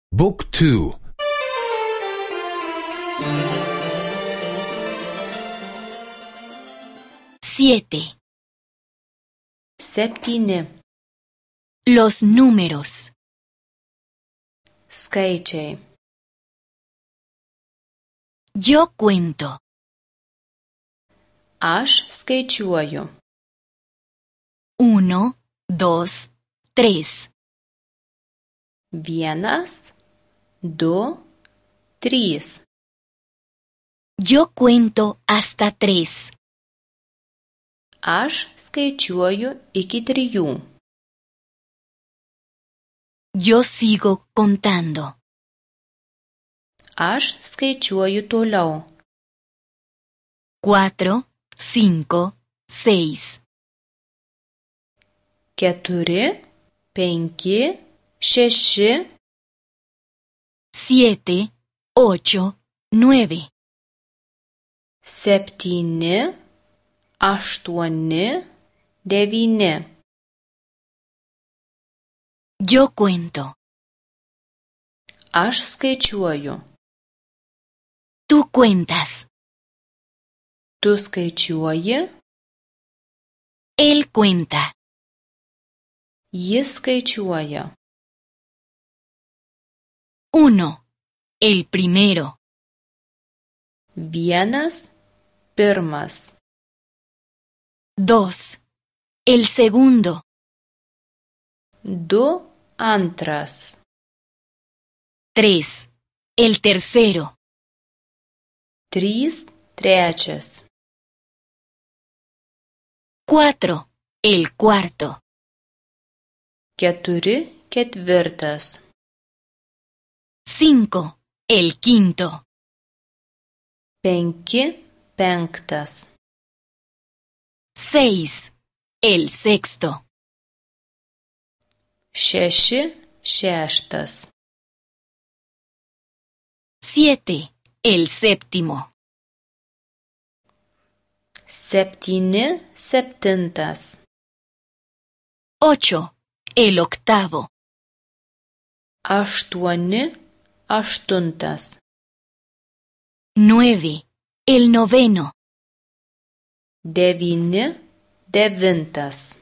Book 2. 7. 7. Los números. Skaičiai. Yo cuento. Aš skaičiuoju. 1, 2, 3. 1, 2, 3. Yo cuento hasta 3. Aš skaičiuoju iki 3. Yo sigo contando. Aš skaičiuoju toliau. 4, 5, 6. 4, 5, 6. 7, 8, 9. 7, 8, 9. Yo cuento. Aš skaičiuoju. Tú cuentas. Tu skaičiuoji. Él cuenta. Jis skaičiuoja. 1. El primero. 1, pirmas. 2. El segundo. 2, antras. 3. El tercero. 3, trečias. 4. El cuarto. 4, ketvirtas. 5. El quinto. 5, penktas. 6. El sexto. 6, šeštas. 7. El séptimo. 7, septintas. 8. El octavo. 8, aštuntas. 9. El noveno. 9, devintas.